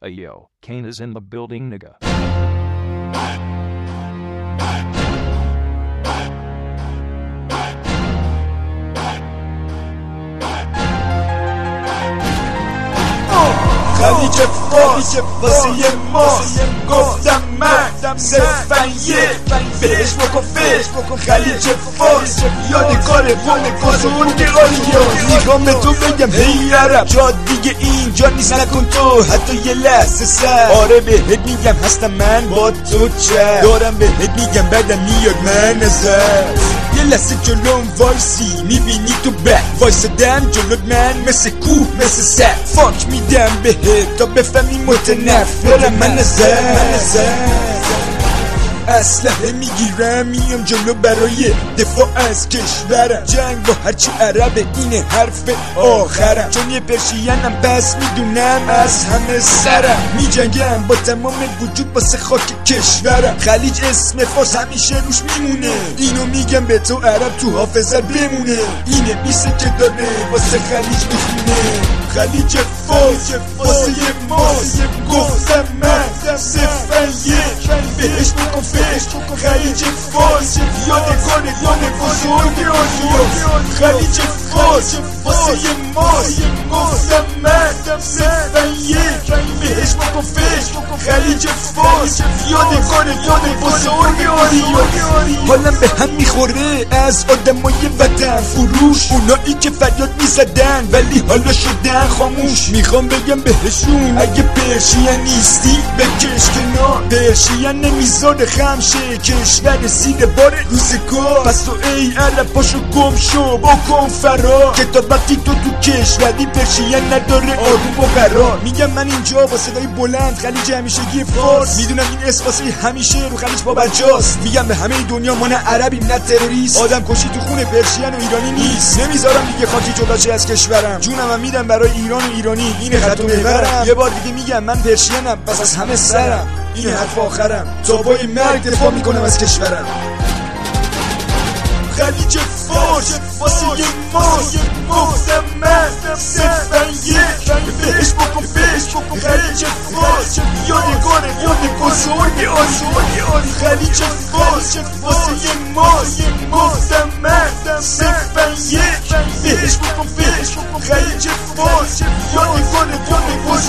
Yo, Kane is in the building, nigga. خلیج فارس واسه ماست گفتم من صرفنیه بهش بکن خلیج فارس یادگار قوم بزرگ آریا میخوام به تو بگم هی عرب جا دیگه اینجا نیست نکن تو حتی یه لحظه سر آره بهت میگم هستم من با تو چه دارم بهت میگم بعدم میاد من نظر یه لحظه جلوم وایسی میبینی تو بک وایسدم جلوت من مثل کوه مثل سر فاک میدم بهت تا بفهمی متنفرم من نظر اسلحه میگیرم میام جلو برای دفاع از کشورم جنگ با هرچی عربه اینه حرف آخرم چون یه پرشینم پس میدونم از همه سرم میجنگم با تمام وجود واسه خاک کشورم خلیج اسم فارس همیشه روش میمونه اینو میگم به تو عرب تو حافظه بمونه اینه میسه که داره واسه خلیج میخونه خلیج فارس واسه ماست گفتم من صرفنیه بهش بکن خلیج فارس یادگار قوم بزرگ آریا خلیج فارس واسه ماست گفتم من صرفنیه بهش بکن خلیج فارس یادگار قوم بزرگ آریا حالم به هم میخوره از آدمای وطن فروش اونایی که فریاد میزدن ولی حالا شدن خاموش میخوام بگم بهشون اگه پرشین نیستی بکش کنار پرشین نمیذاره خمشه کشور زیر بار روزگار پس تو ای عرب پاشو گم شو بکن فرار که تا وقتی تو کشوری پرشین نداره آروم و قرار میگم من اینجا با صدای بلند خلیج همیشگی فارس میدونم این اسم واسه همیشه رو خلیج بابرجاست میگم به همه دنیا ما نه عربیم نه تروریست آدم کشی تو خون پرشین و ایرانی نیست نمیذارم دیگه خاکی جدا شه از کشورم جونم میدم برای ایران و ایرانی این خط و محورم یه بار دیگه میگم من پرشینم پس از همه سرم این حرف آخرم تا پای مرگ دفاع میکنم از کشورم خلیج فارس واسه ماست گفتم من صرفنیه بهش بکن خلیج فارس یادگار قوم بزرگ آریا خلیج فارس واسه ماست گفتم من صرفنیه بهش بکن خلیج فارس یادگار قوم